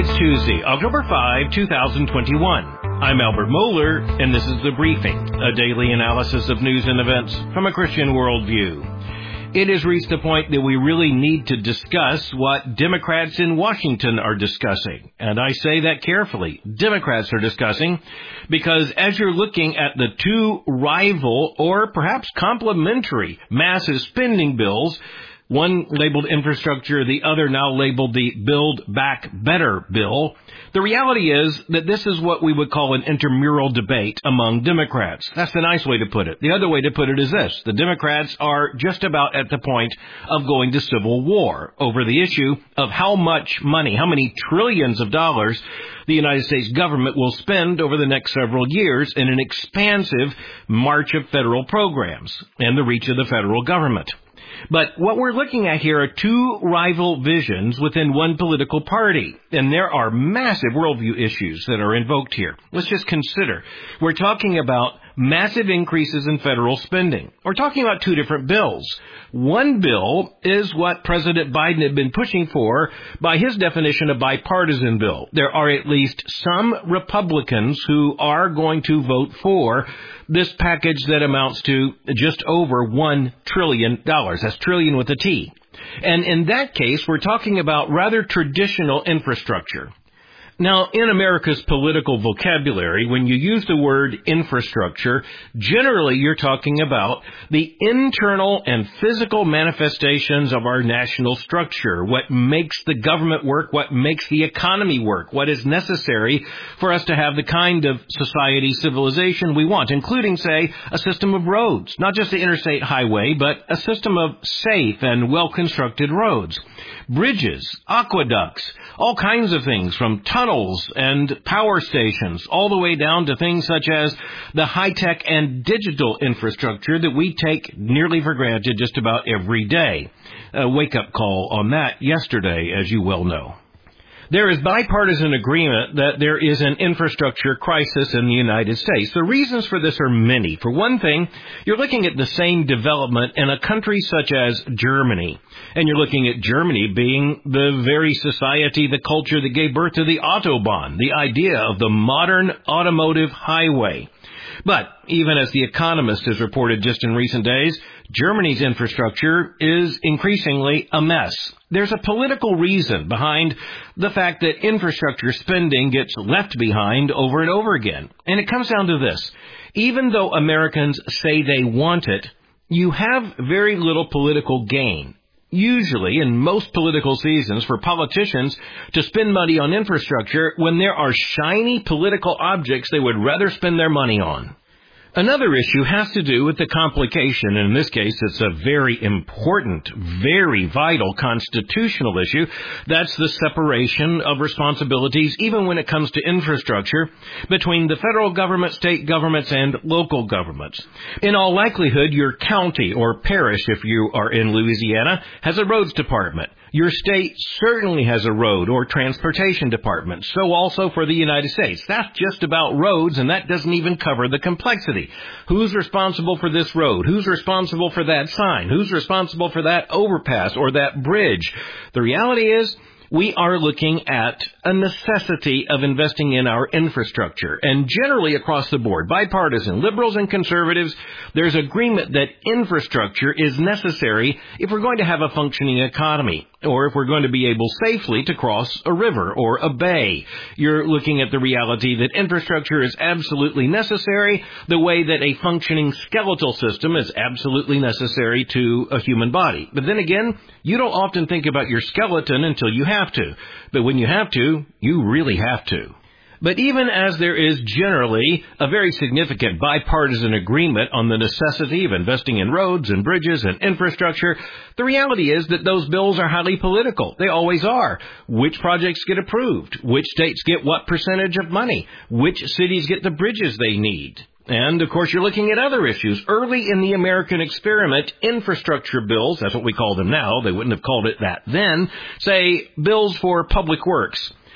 It's Tuesday, October 5, 2021. I'm Albert Moeller, and this is The Briefing, a daily analysis of news and events from a Christian worldview. It has reached the point that we really need to discuss what Democrats in Washington are discussing. And I say that carefully. Democrats are discussing because as you're looking at the two rival or perhaps complementary massive spending bills, one labeled infrastructure, the other now labeled the Build Back Better bill, the reality is that this is what we would call an intramural debate among Democrats. That's the nice way to put it. The other way to put it is this. The Democrats are just about at the point of going to civil war over the issue of how much money, how many trillions of dollars the United States government will spend over the next several years in an expansive march of federal programs and the reach of the federal government. But what we're looking at here are two rival visions within one political party, and there are massive worldview issues that are invoked here. Let's just consider. We're talking about massive increases in federal spending. We're talking about two different bills. One bill is what President Biden had been pushing for by his definition of bipartisan bill. There are at least some Republicans who are going to vote for this package that amounts to just over $1 trillion. That's trillion with a T. And in that case, we're talking about rather traditional infrastructure. Now, in America's political vocabulary, when you use the word infrastructure, generally you're talking about the internal and physical manifestations of our national structure, what makes the government work, what makes the economy work, what is necessary for us to have the kind of society, civilization we want, including, say, a system of roads, not just the interstate highway, but a system of safe and well-constructed roads, bridges, aqueducts, all kinds of things from tunnels and power stations, all the way down to things such as the high-tech and digital infrastructure that we take nearly for granted just about every day. A wake-up call on that yesterday, as you well know. There is bipartisan agreement that there is an infrastructure crisis in the United States. The reasons for this are many. For one thing, you're looking at the same development in a country such as Germany. And you're looking at Germany being the very society, the culture that gave birth to the Autobahn, the idea of the modern automotive highway. But even as The Economist has reported just in recent days, Germany's infrastructure is increasingly a mess. There's a political reason behind the fact that infrastructure spending gets left behind over and over again. And it comes down to this. Even though Americans say they want it, you have very little political gain. Usually, in most political seasons, for politicians to spend money on infrastructure when there are shiny political objects they would rather spend their money on. Another issue has to do with the complication, and in this case it's a very important, very vital constitutional issue. That's the separation of responsibilities, even when it comes to infrastructure, between the federal government, state governments, and local governments. In all likelihood, your county or parish, if you are in Louisiana, has a roads department. Your state certainly has a road or transportation department, so also for the United States. That's just about roads, and that doesn't even cover the complexity. Who's responsible for this road? Who's responsible for that sign? Who's responsible for that overpass or that bridge? The reality is, we are looking at a necessity of investing in our infrastructure. And generally across the board, bipartisan, liberals and conservatives, there's agreement that infrastructure is necessary if we're going to have a functioning economy, or if we're going to be able safely to cross a river or a bay. You're looking at the reality that infrastructure is absolutely necessary, the way that a functioning skeletal system is absolutely necessary to a human body. But then again, you don't often think about your skeleton until you have to. But when you have to, you really have to. But even as there is generally a very significant bipartisan agreement on the necessity of investing in roads and bridges and infrastructure, the reality is that those bills are highly political. They always are. Which projects get approved? Which states get what percentage of money? Which cities get the bridges they need? And, of course, you're looking at other issues. Early in the American experiment, infrastructure bills, that's what we call them now, they wouldn't have called it that then, say bills for public works.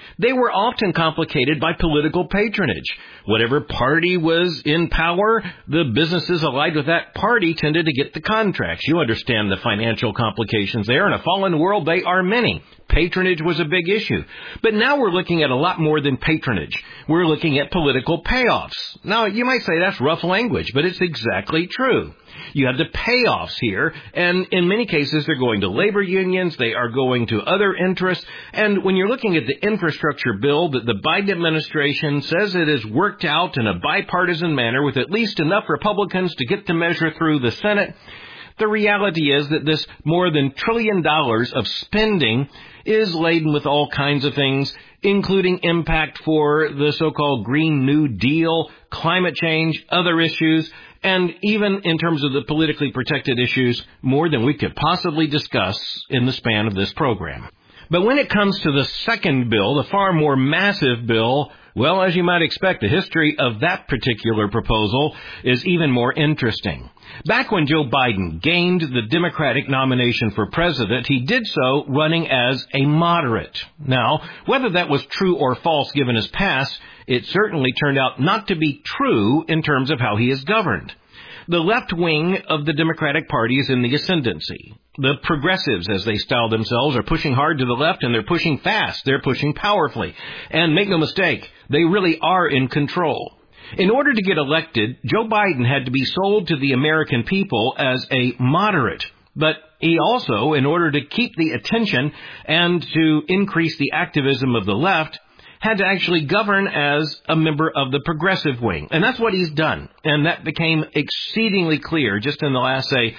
They were often complicated by political patronage. Whatever party was in power, the businesses allied with that party tended to get the contracts. You understand the financial complications there. In a fallen world, they are many. Patronage was a big issue. But now we're looking at a lot more than patronage. We're looking at political payoffs. Now, you might say that's rough language, but it's exactly true. You have the payoffs here, and in many cases they're going to labor unions, they are going to other interests, and when you're looking at the infrastructure bill that the Biden administration says it is worked out in a bipartisan manner with at least enough Republicans to get the measure through the Senate, the reality is that this more than $1 trillion of spending is laden with all kinds of things, including impact for the so-called Green New Deal, climate change, other issues, and even in terms of the politically protected issues, more than we could possibly discuss in the span of this program. But when it comes to the second bill, the far more massive bill, well, as you might expect, the history of that particular proposal is even more interesting. Back when Joe Biden gained the Democratic nomination for president, he did so running as a moderate. Now, whether that was true or false given his past, it certainly turned out not to be true in terms of how he is governed. The left wing of the Democratic Party is in the ascendancy. The progressives, as they style themselves, are pushing hard to the left, and they're pushing fast. They're pushing powerfully. And make no mistake, they really are in control. In order to get elected, Joe Biden had to be sold to the American people as a moderate. But he also, in order to keep the attention and to increase the activism of the left, had to actually govern as a member of the progressive wing. And that's what he's done. And that became exceedingly clear just in the last, say,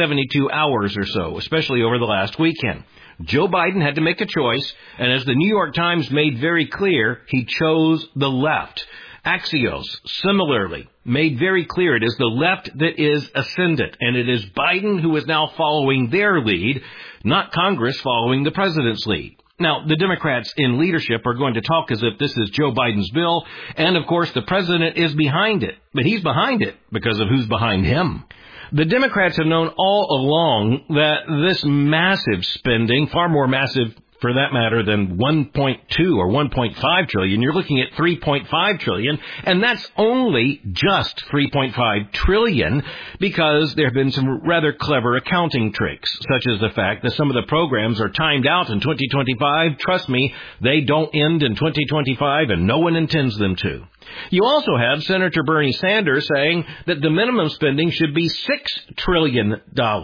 72 hours or so, especially over the last weekend. Joe Biden had to make a choice, and as the New York Times made very clear, he chose the left. Axios, similarly, made very clear it is the left that is ascendant, and it is Biden who is now following their lead, not Congress following the president's lead. Now, the Democrats in leadership are going to talk as if this is Joe Biden's bill, and of course the president is behind it. But he's behind it because of who's behind him. The Democrats have known all along that this massive spending, far more massive for that matter than 1.2 or 1.5 trillion, you're looking at 3.5 trillion, and that's only just 3.5 trillion because there have been some rather clever accounting tricks, such as the fact that some of the programs are timed out in 2025. Trust me, they don't end in 2025, and no one intends them to. You also have Senator Bernie Sanders saying that the minimum spending should be $6 trillion.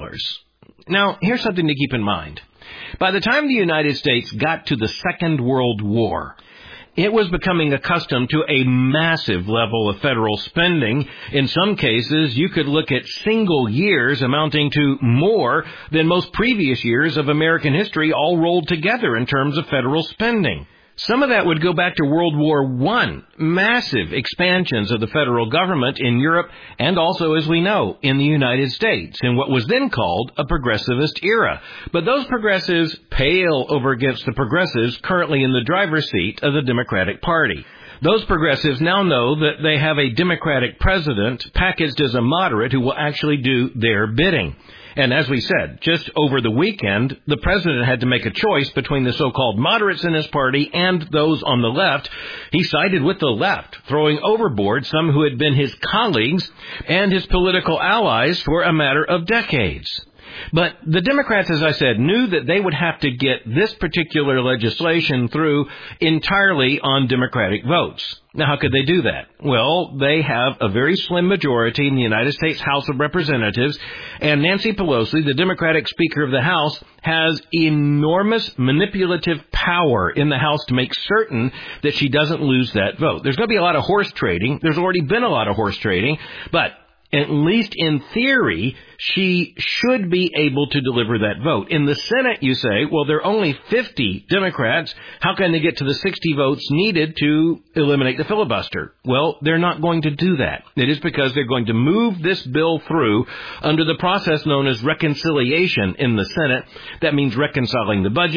Now, here's something to keep in mind. By the time the United States got to the Second World War, it was becoming accustomed to a massive level of federal spending. In some cases, you could look at single years amounting to more than most previous years of American history all rolled together in terms of federal spending. Some of that would go back to World War I, massive expansions of the federal government in Europe and also, as we know, in the United States, in what was then called a progressivist era. But those progressives pale over against the progressives currently in the driver's seat of the Democratic Party. Those progressives now know that they have a Democratic president packaged as a moderate who will actually do their bidding. And as we said, just over the weekend, the president had to make a choice between the so-called moderates in his party and those on the left. He sided with the left, throwing overboard some who had been his colleagues and his political allies for a matter of decades. But the Democrats, as I said, knew that they would have to get this particular legislation through entirely on Democratic votes. Now, how could they do that? Well, they have a very slim majority in the United States House of Representatives, and Nancy Pelosi, the Democratic Speaker of the House, has enormous manipulative power in the House to make certain that she doesn't lose that vote. There's going to be a lot of horse trading. There's already been a lot of horse trading, but at least in theory, she should be able to deliver that vote. In the Senate, you say, well, there are only 50 Democrats. How can they get to the 60 votes needed to eliminate the filibuster? Well, they're not going to do that. It is because they're going to move this bill through under the process known as reconciliation in the Senate. That means reconciling the budget,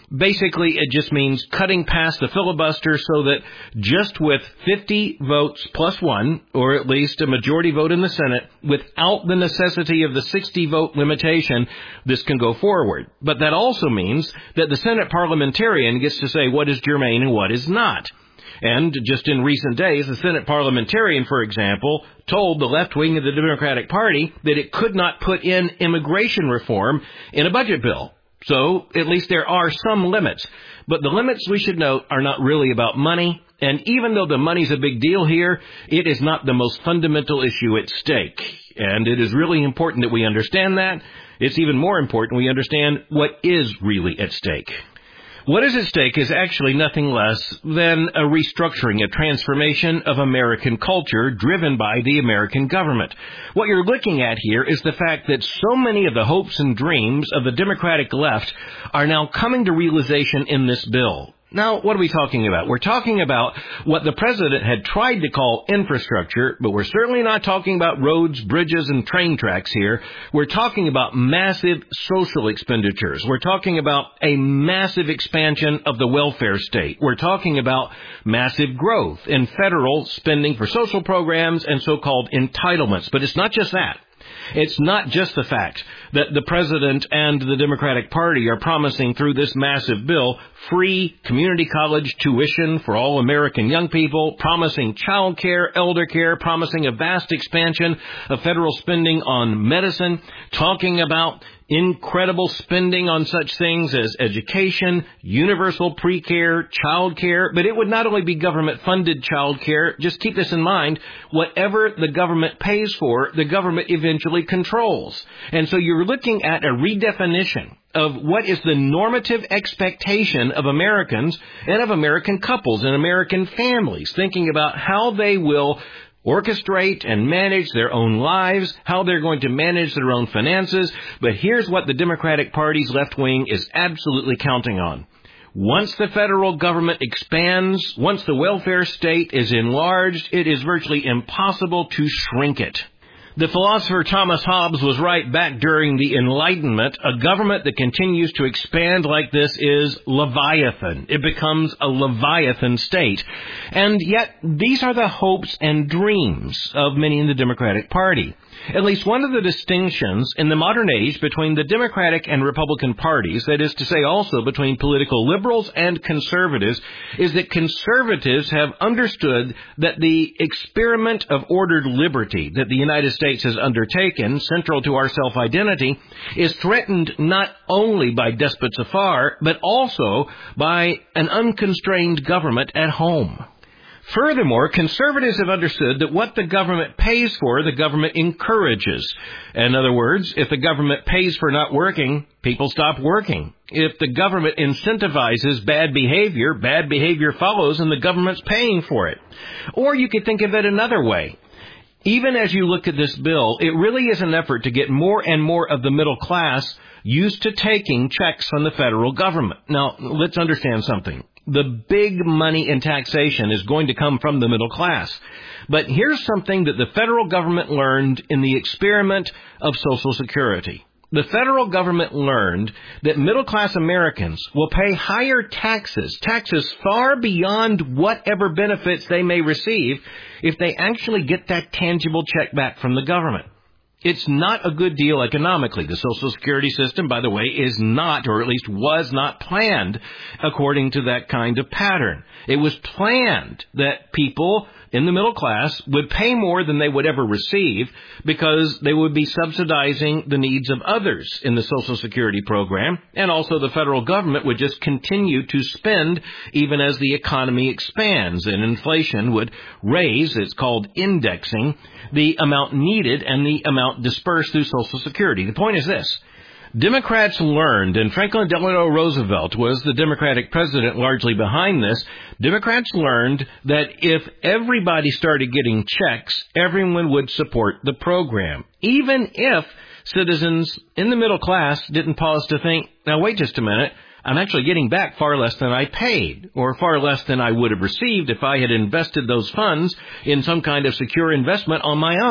Basically, it just means cutting past the filibuster so that just with 50 votes plus one, or at least a majority vote in the Senate, without the necessity of the 60-vote limitation, this can go forward. But that also means that the Senate parliamentarian gets to say what is germane and what is not. And just in recent days, the Senate parliamentarian, for example, told the left wing of the Democratic Party that it could not put in immigration reform in a budget bill. So at least there are some limits. But the limits, we should note, are not really about money. And even though the money's a big deal here, it is not the most fundamental issue at stake. And it is really important that we understand that. It's even more important we understand what is really at stake. What is at stake is actually nothing less than a restructuring, a transformation of American culture driven by the American government. What you're looking at here is the fact that so many of the hopes and dreams of the Democratic left are now coming to realization in this bill. Now, what are we talking about? We're talking about what the president had tried to call infrastructure, but we're certainly not talking about roads, bridges, and train tracks here. We're talking about massive social expenditures. We're talking about a massive expansion of the welfare state. We're talking about massive growth in federal spending for social programs and so-called entitlements. But it's not just that. It's not just the fact that the president and the Democratic Party are promising through this massive bill free community college tuition for all American young people, promising child care, elder care, promising a vast expansion of federal spending on medicine, talking about incredible spending on such things as education, universal pre-care, child care. But it would not only be government-funded child care. Just keep this in mind. Whatever the government pays for, the government eventually controls. And so you're looking at a redefinition of what is the normative expectation of Americans and of American couples and American families, thinking about how they will orchestrate and manage their own lives, how they're going to manage their own finances. But here's what the Democratic Party's left wing is absolutely counting on. Once the federal government expands, once the welfare state is enlarged, it is virtually impossible to shrink it. The philosopher Thomas Hobbes was right back during the Enlightenment. A government that continues to expand like this is Leviathan. It becomes a Leviathan state. And yet, these are the hopes and dreams of many in the Democratic Party. At least one of the distinctions in the modern age between the Democratic and Republican parties, that is to say also between political liberals and conservatives, is that conservatives have understood that the experiment of ordered liberty that the United States has undertaken, central to our self-identity, is threatened not only by despots afar, but also by an unconstrained government at home. Furthermore, conservatives have understood that what the government pays for, the government encourages. In other words, if the government pays for not working, people stop working. If the government incentivizes bad behavior follows and the government's paying for it. Or you could think of it another way. Even as you look at this bill, it really is an effort to get more and more of the middle class used to taking checks from the federal government. Now, let's understand something. The big money in taxation is going to come from the middle class. But here's something that the federal government learned in the experiment of Social Security. The federal government learned that middle-class Americans will pay higher taxes far beyond whatever benefits they may receive, if they actually get that tangible check back from the government. It's not a good deal economically. The Social Security system, by the way, is not, or at least was not planned according to that kind of pattern. It was planned that people in the middle class would pay more than they would ever receive because they would be subsidizing the needs of others in the Social Security program, and also the federal government would just continue to spend even as the economy expands, and inflation would raise, it's called indexing, the amount needed and the amount dispersed through Social Security. The point is this. Democrats learned, and Franklin Delano Roosevelt was the Democratic president largely behind this, Democrats learned that if everybody started getting checks, everyone would support the program. Even if citizens in the middle class didn't pause to think, now wait just a minute, I'm actually getting back far less than I paid, or far less than I would have received if I had invested those funds in some kind of secure investment on my own.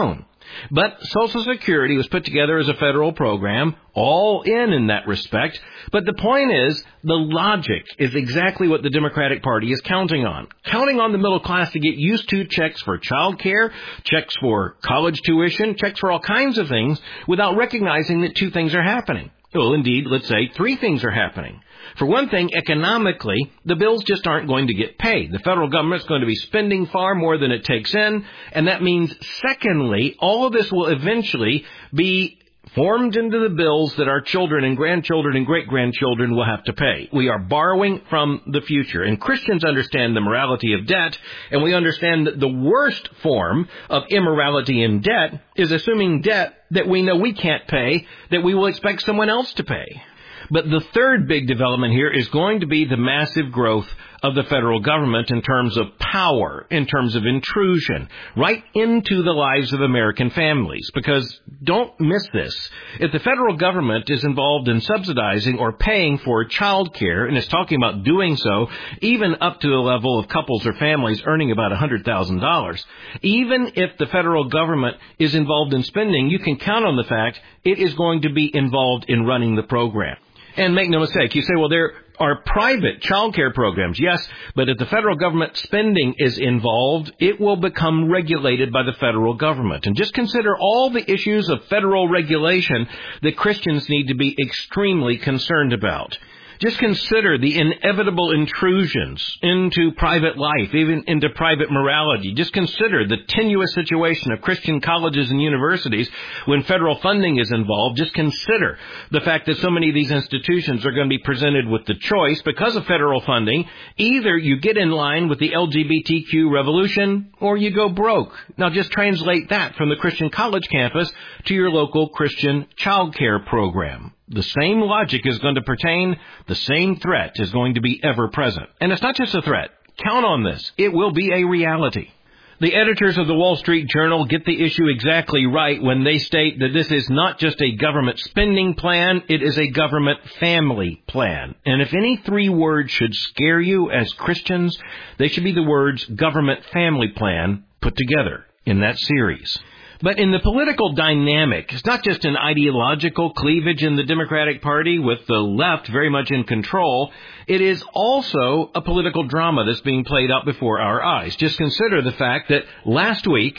But Social Security was put together as a federal program, all in that respect. But the point is, the logic is exactly what the Democratic Party is counting on the middle class to get used to checks for child care, checks for college tuition, checks for all kinds of things, without recognizing that two things are happening. Well, indeed, let's say three things are happening. For one thing, economically, the bills just aren't going to get paid. The federal government's going to be spending far more than it takes in, and that means, secondly, all of this will eventually be formed into the bills that our children and grandchildren and great-grandchildren will have to pay. We are borrowing from the future, and Christians understand the morality of debt, and we understand that the worst form of immorality in debt is assuming debt that we know we can't pay, that we will expect someone else to pay. But the third big development here is going to be the massive growth of the federal government in terms of power, in terms of intrusion, right into the lives of American families. Because don't miss this. If the federal government is involved in subsidizing or paying for child care, and is talking about doing so even up to the level of couples or families earning about $100,000, even if the federal government is involved in spending, you can count on the fact it is going to be involved in running the program. And make no mistake, you say, well, there are private child care programs. Yes, but if the federal government spending is involved, it will become regulated by the federal government. And just consider all the issues of federal regulation that Christians need to be extremely concerned about. Just consider the inevitable intrusions into private life, even into private morality. Just consider the tenuous situation of Christian colleges and universities when federal funding is involved. Just consider the fact that so many of these institutions are going to be presented with the choice, because of federal funding, either you get in line with the LGBTQ revolution or you go broke. Now just translate that from the Christian college campus to your local Christian child care program. The same logic is going to pertain. The same threat is going to be ever present. And it's not just a threat. Count on this. It will be a reality. The editors of the Wall Street Journal get the issue exactly right when they state that this is not just a government spending plan, it is a government family plan. And if any three words should scare you as Christians, they should be the words government family plan put together in that series. But in the political dynamic, it's not just an ideological cleavage in the Democratic Party with the left very much in control. It is also a political drama that's being played out before our eyes. Just consider the fact that last week,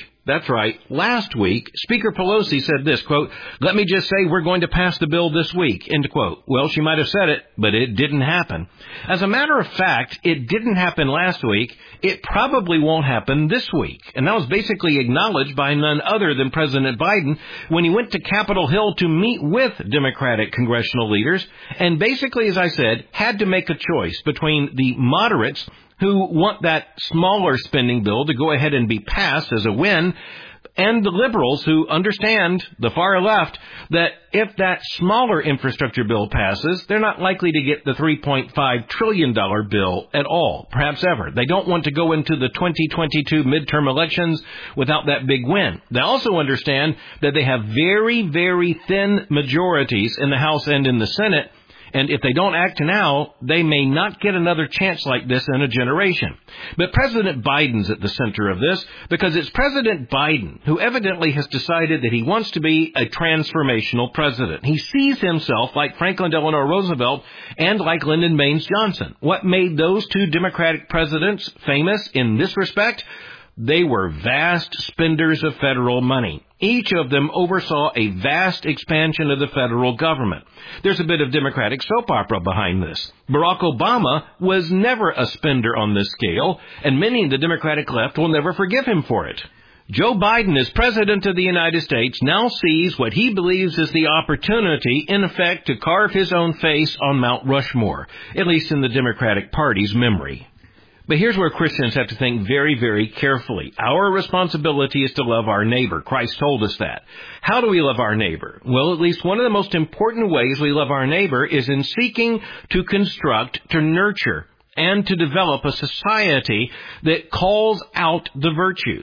Speaker Pelosi said this, quote, "Let me just say we're going to pass the bill this week," end quote. Well, she might have said it, but it didn't happen. As a matter of fact, it didn't happen last week. It probably won't happen this week. And that was basically acknowledged by none other than President Biden when he went to Capitol Hill to meet with Democratic congressional leaders and basically, as I said, had to make a choice between the moderates who want that smaller spending bill to go ahead and be passed as a win, and the liberals who understand, the far left, that if that smaller infrastructure bill passes, they're not likely to get the $3.5 trillion bill at all, perhaps ever. They don't want to go into the 2022 midterm elections without that big win. They also understand that they have very, very thin majorities in the House and in the Senate, and if they don't act now, they may not get another chance like this in a generation. But President Biden's at the center of this, because it's President Biden who evidently has decided that he wants to be a transformational president. He sees himself like Franklin Delano Roosevelt and like Lyndon Baines Johnson. What made those two Democratic presidents famous in this respect? They were vast spenders of federal money. Each of them oversaw a vast expansion of the federal government. There's a bit of Democratic soap opera behind this. Barack Obama was never a spender on this scale, and many in the Democratic left will never forgive him for it. Joe Biden, as President of the United States, now sees what he believes is the opportunity, in effect, to carve his own face on Mount Rushmore, at least in the Democratic Party's memory. But here's where Christians have to think very, very carefully. Our responsibility is to love our neighbor. Christ told us that. How do we love our neighbor? Well, at least one of the most important ways we love our neighbor is in seeking to construct, to nurture, and to develop a society that calls out the virtues.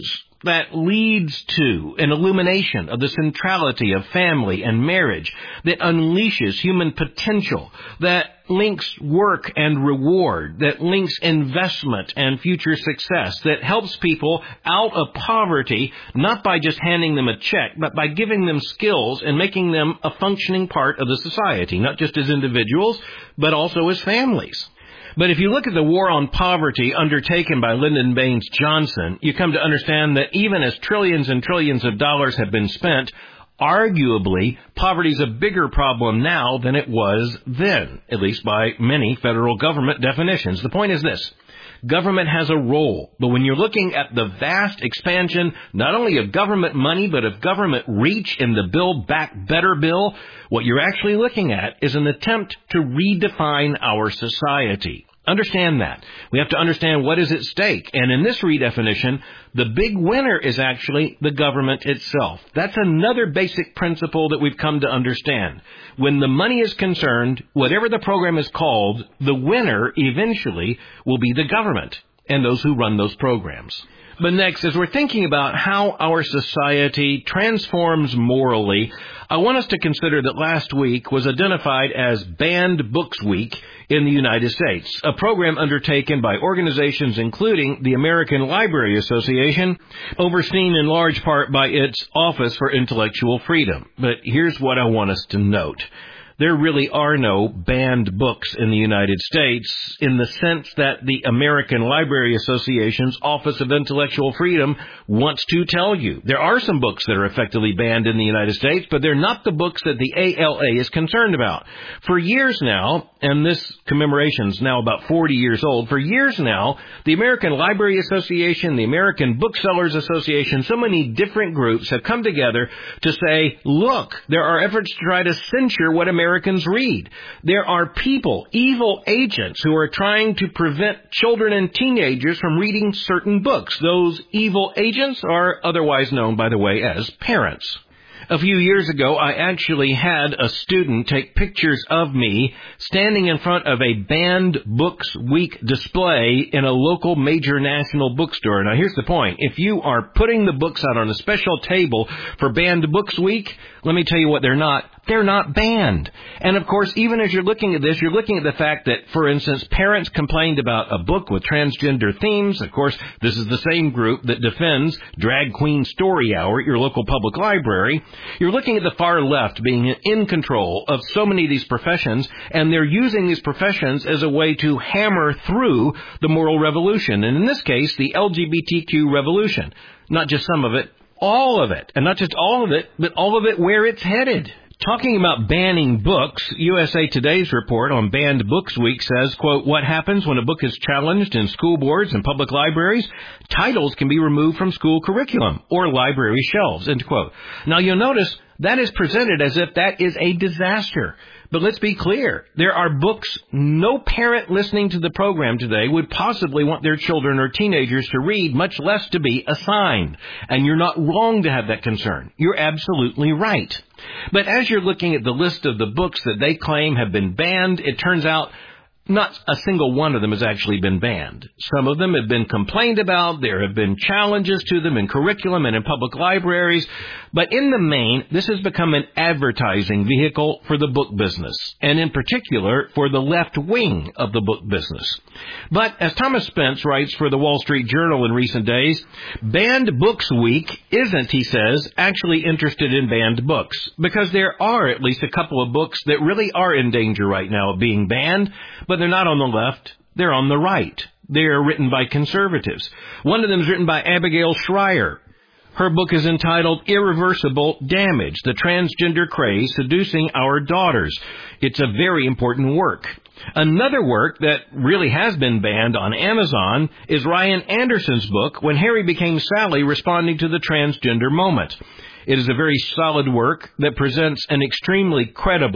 that leads to an illumination of the centrality of family and marriage, that unleashes human potential, that links work and reward, that links investment and future success, that helps people out of poverty, not by just handing them a check, but by giving them skills and making them a functioning part of the society, not just as individuals, but also as families. But if you look at the war on poverty undertaken by Lyndon Baines Johnson, you come to understand that even as trillions and trillions of dollars have been spent, arguably, poverty is a bigger problem now than it was then, at least by many federal government definitions. The point is this. Government has a role, but when you're looking at the vast expansion, not only of government money, but of government reach in the Build Back Better bill, what you're actually looking at is an attempt to redefine our society. Understand that. We have to understand what is at stake. And in this redefinition, the big winner is actually the government itself. That's another basic principle that we've come to understand. When the money is concerned, whatever the program is called, the winner eventually will be the government and those who run those programs. But next, as we're thinking about how our society transforms morally, I want us to consider that last week was identified as Banned Books Week in the United States, a program undertaken by organizations including the American Library Association, overseen in large part by its Office for Intellectual Freedom. But here's what I want us to note. There really are no banned books in the United States in the sense that the American Library Association's Office of Intellectual Freedom wants to tell you. There are some books that are effectively banned in the United States, but they're not the books that the ALA is concerned about. For years now, and this commemoration is now about 40 years old, for years now, the American Library Association, the American Booksellers Association, so many different groups have come together to say, look, there are efforts to try to censure what Americans read. There are people, evil agents, who are trying to prevent children and teenagers from reading certain books. Those evil agents are otherwise known, by the way, as parents. A few years ago, I actually had a student take pictures of me standing in front of a Banned Books Week display in a local major national bookstore. Now, here's the point. If you are putting the books out on a special table for Banned Books Week, let me tell you what they're not. They're not banned. And of course, even as you're looking at this, you're looking at the fact that, for instance, parents complained about a book with transgender themes. Of course, this is the same group that defends Drag Queen Story Hour at your local public library. You're looking at the far left being in control of so many of these professions, and they're using these professions as a way to hammer through the moral revolution. And in this case, the LGBTQ revolution. Not just some of it, all of it. And not just all of it, but all of it where it's headed. Talking about banning books, USA Today's report on Banned Books Week says, quote, what happens when a book is challenged in school boards and public libraries? Titles can be removed from school curriculum or library shelves, end quote. Now, you'll notice that is presented as if that is a disaster. But let's be clear. There are books no parent listening to the program today would possibly want their children or teenagers to read, much less to be assigned. And you're not wrong to have that concern. You're absolutely right. But as you're looking at the list of the books that they claim have been banned, it turns out not a single one of them has actually been banned. Some of them have been complained about. There have been challenges to them in curriculum and in public libraries. But in the main, this has become an advertising vehicle for the book business, and in particular for the left wing of the book business. But as Thomas Spence writes for the Wall Street Journal in recent days, Banned Books Week isn't, he says, actually interested in banned books, because there are at least a couple of books that really are in danger right now of being banned, but they're not on the left, they're on the right. They are written by conservatives. One of them is written by Abigail Shrier. Her book is entitled Irreversible Damage, The Transgender Craze Seducing Our Daughters. It's a very important work. Another work that really has been banned on Amazon is Ryan Anderson's book, When Harry Became Sally, Responding to the Transgender Moment. It is a very solid work that presents an extremely credible,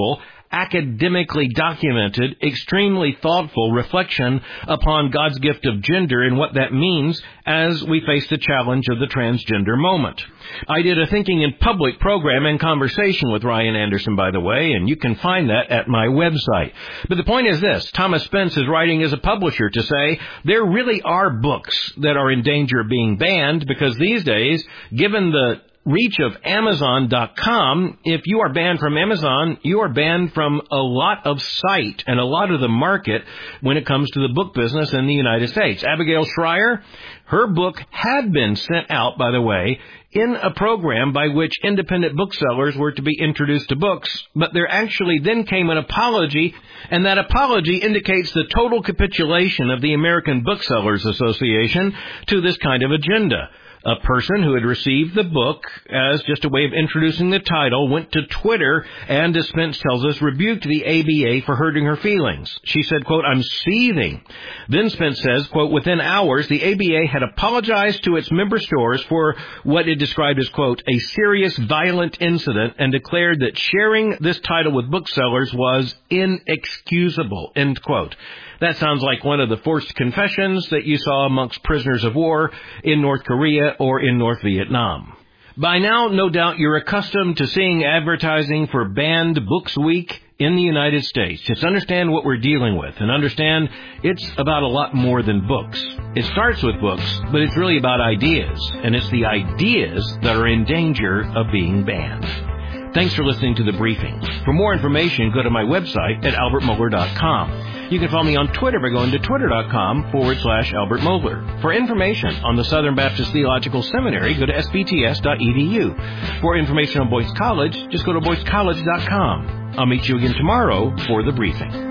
academically documented, extremely thoughtful reflection upon God's gift of gender and what that means as we face the challenge of the transgender moment. I did a Thinking in Public program and conversation with Ryan Anderson, by the way, and you can find that at my website. But the point is this: Thomas Spence is writing as a publisher to say there really are books that are in danger of being banned, because these days, given the reach of Amazon.com, if you are banned from Amazon, you are banned from a lot of sight and a lot of the market when it comes to the book business in the United States. Abigail Shrier, her book had been sent out, by the way, in a program by which independent booksellers were to be introduced to books, but there actually then came an apology, and that apology indicates the total capitulation of the American Booksellers Association to this kind of agenda. A person who had received the book as just a way of introducing the title went to Twitter and, as Spence tells us, rebuked the ABA for hurting her feelings. She said, quote, "I'm seething." Then Spence says, quote, "Within hours, the ABA had apologized to its member stores for what it described as, quote, a serious violent incident, and declared that sharing this title with booksellers was inexcusable," end quote. That sounds like one of the forced confessions that you saw amongst prisoners of war in North Korea or in North Vietnam. By now, no doubt you're accustomed to seeing advertising for Banned Books Week in the United States. Just understand what we're dealing with, and understand it's about a lot more than books. It starts with books, but it's really about ideas, and it's the ideas that are in danger of being banned. Thanks for listening to The Briefing. For more information, go to my website at albertmohler.com. You can follow me on Twitter by going to twitter.com/Albert Mohler. For information on the Southern Baptist Theological Seminary, go to sbts.edu. For information on Boyce College, just go to boycecollege.com. I'll meet you again tomorrow for The Briefing.